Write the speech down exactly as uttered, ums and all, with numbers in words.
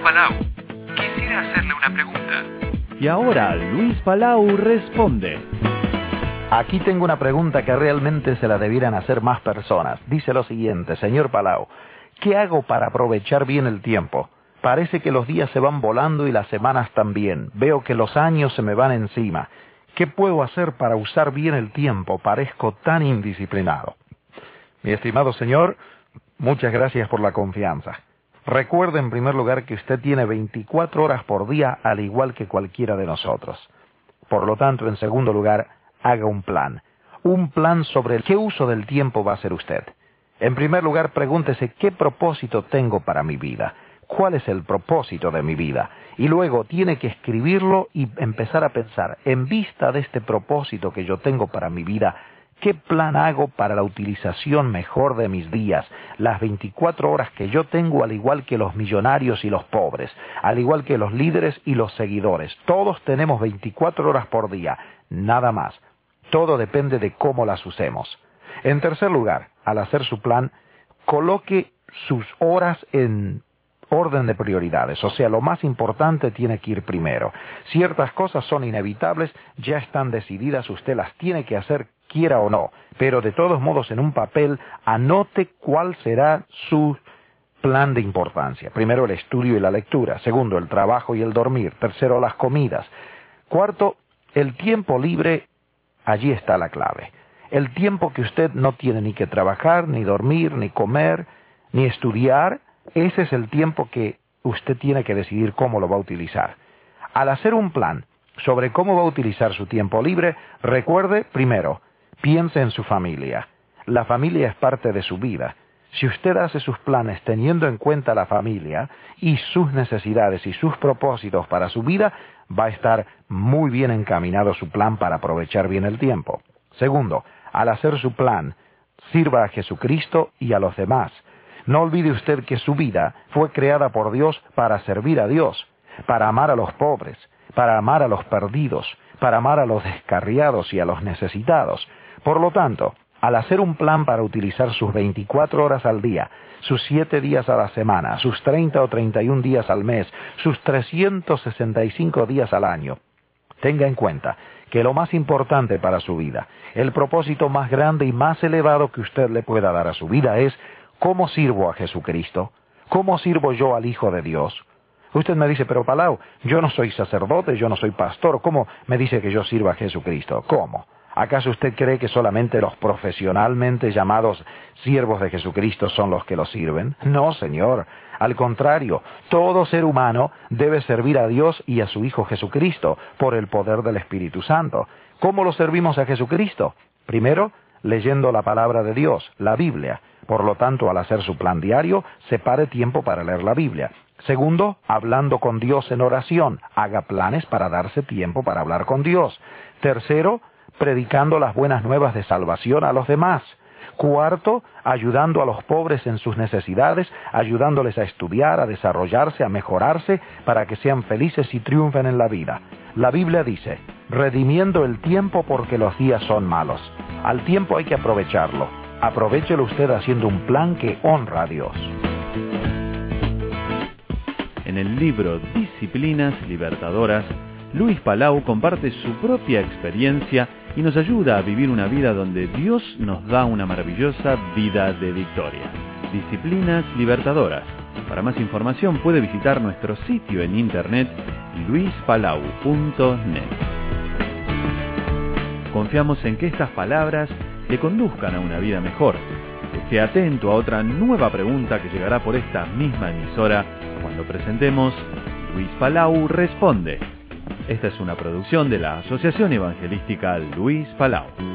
Palau. Quisiera hacerle una pregunta. Y ahora Luis Palau responde. Aquí tengo una pregunta que realmente se la debieran hacer más personas. Dice lo siguiente, señor Palau, ¿qué hago para aprovechar bien el tiempo? Parece que los días se van volando y las semanas también. Veo que los años se me van encima. ¿Qué puedo hacer para usar bien el tiempo? Parezco tan indisciplinado. Mi estimado señor, muchas gracias por la confianza. Recuerde en primer lugar que usted tiene veinticuatro horas por día al igual que cualquiera de nosotros. Por lo tanto, en segundo lugar, haga un plan. Un plan sobre qué uso del tiempo va a hacer usted. En primer lugar, pregúntese qué propósito tengo para mi vida. ¿Cuál es el propósito de mi vida? Y luego tiene que escribirlo y empezar a pensar, en vista de este propósito que yo tengo para mi vida, ¿qué plan hago para la utilización mejor de mis días? Las veinticuatro horas que yo tengo, al igual que los millonarios y los pobres, al igual que los líderes y los seguidores. Todos tenemos veinticuatro horas por día, nada más. Todo depende de cómo las usemos. En tercer lugar, al hacer su plan, coloque sus horas en orden de prioridades, o sea, lo más importante tiene que ir primero. Ciertas cosas son inevitables, ya están decididas, usted las tiene que hacer, quiera o no, pero de todos modos en un papel anote cuál será su plan de importancia. Primero el estudio y la lectura, segundo el trabajo y el dormir, tercero las comidas, cuarto el tiempo libre, allí está la clave. El tiempo que usted no tiene ni que trabajar, ni dormir, ni comer, ni estudiar, ese es el tiempo que usted tiene que decidir cómo lo va a utilizar. Al hacer un plan sobre cómo va a utilizar su tiempo libre, recuerde, primero, piense en su familia. La familia es parte de su vida. Si usted hace sus planes teniendo en cuenta la familia y sus necesidades y sus propósitos para su vida, va a estar muy bien encaminado su plan para aprovechar bien el tiempo. Segundo, al hacer su plan, sirva a Jesucristo y a los demás. No olvide usted que su vida fue creada por Dios para servir a Dios, para amar a los pobres, para amar a los perdidos, para amar a los descarriados y a los necesitados. Por lo tanto, al hacer un plan para utilizar sus veinticuatro horas al día, sus siete días a la semana, sus treinta o treinta y un días al mes, sus trescientos sesenta y cinco días al año, tenga en cuenta que lo más importante para su vida, el propósito más grande y más elevado que usted le pueda dar a su vida es ¿cómo sirvo a Jesucristo? ¿Cómo sirvo yo al Hijo de Dios? Usted me dice, pero Palau, yo no soy sacerdote, yo no soy pastor, ¿cómo me dice que yo sirva a Jesucristo? ¿Cómo? ¿Acaso usted cree que solamente los profesionalmente llamados siervos de Jesucristo son los que lo sirven? No, señor. Al contrario, todo ser humano debe servir a Dios y a su Hijo Jesucristo por el poder del Espíritu Santo. ¿Cómo lo servimos a Jesucristo? Primero, leyendo la palabra de Dios, la Biblia. Por lo tanto, al hacer su plan diario, separe tiempo para leer la Biblia. Segundo, hablando con Dios en oración. Haga planes para darse tiempo para hablar con Dios. Tercero, predicando las buenas nuevas de salvación a los demás. Cuarto, ayudando a los pobres en sus necesidades, ayudándoles a estudiar, a desarrollarse, a mejorarse, para que sean felices y triunfen en la vida. La Biblia dice, redimiendo el tiempo porque los días son malos. Al tiempo hay que aprovecharlo. Aprovéchelo usted haciendo un plan que honra a Dios. En el libro Disciplinas Libertadoras, Luis Palau comparte su propia experiencia y nos ayuda a vivir una vida donde Dios nos da una maravillosa vida de victoria. Disciplinas Libertadoras. Para más información puede visitar nuestro sitio en internet luis palau punto net. Confiamos en que estas palabras le conduzcan a una vida mejor. Esté atento a otra nueva pregunta que llegará por esta misma emisora cuando presentemos Luis Palau Responde. Esta es una producción de la Asociación Evangelística Luis Palau.